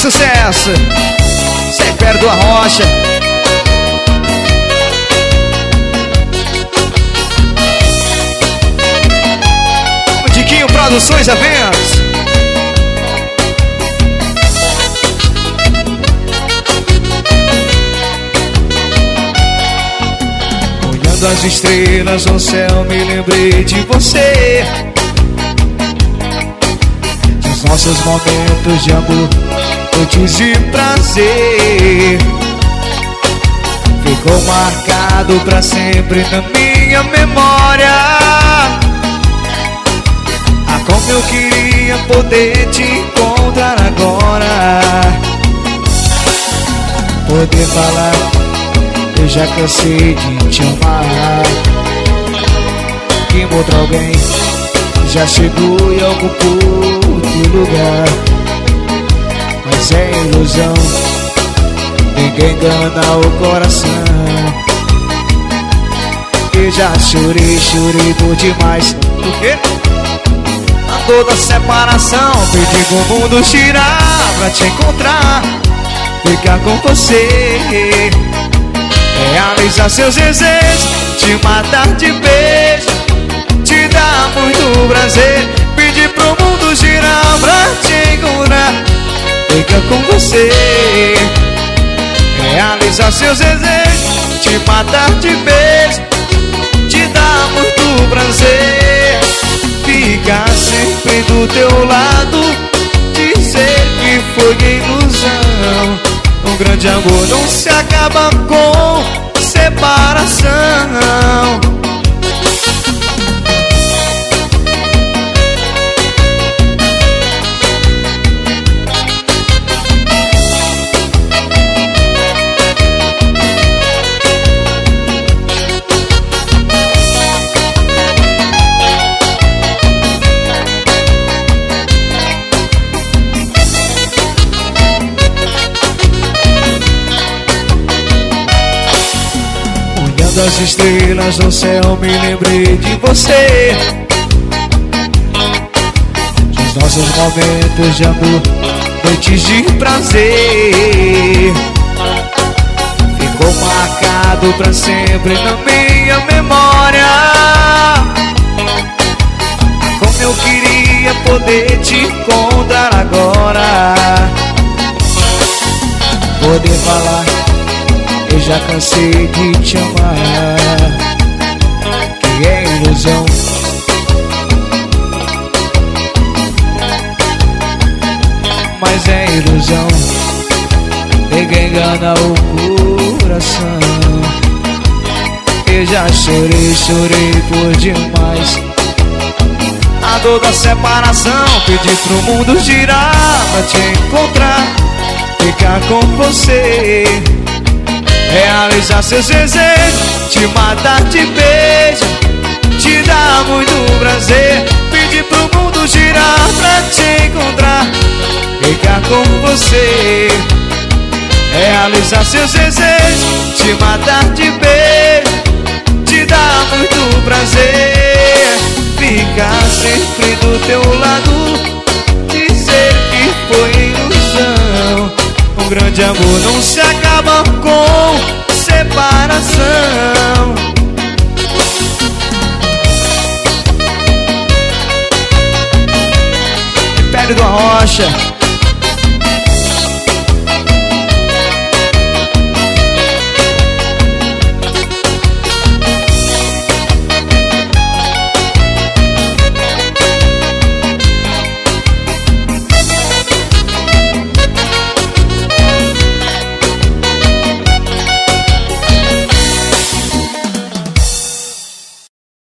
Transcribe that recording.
sucesso. Sem Império do Arrocha. Diquinho Produções Eventos. Olhando as estrelas no céu, me lembrei de você, dos nossos momentos de amor, noites de prazer. Ficou marcado pra sempre na minha memória. Ah, como eu queria poder te encontrar agora, poder falar: eu já cansei de te amar. Que outro alguém já chegou e ocupou teu lugar. Mas é ilusão, ninguém engana o coração. Eu já chorei, chorei por demais. Por quê? A toda separação, pedi pro mundo girar pra te encontrar, ficar com você, realizar seus desejos, te matar de beijo, te dar muito prazer. Pedir pro mundo girar pra te encontrar, fica com você, realizar seus desejos, te matar de beijo, te dar muito prazer. Ficar sempre do teu lado, dizer que foi ilusão. Um grande amor não se acaba com separação. Das estrelas no céu, me lembrei de você, dos nossos momentos de amor, noites de prazer. Ficou marcado pra sempre na minha memória. Como eu queria poder te encontrar agora, poder falar: eu já cansei de te amar. Que é ilusão, mas é ilusão, ninguém engana o coração. Eu já chorei, chorei por demais. A dor da separação, pedi pro mundo girar pra te encontrar, ficar com você, realizar seus desejos, te matar de beijo, te dar muito prazer. Pedir pro mundo girar pra te encontrar, ficar com você, realizar seus desejos, te matar de beijo, te dar muito prazer. Ficar sempre do teu lado, dizer que foi ilusão. Um grande amor não se acaba com separação. Império do Arrocha.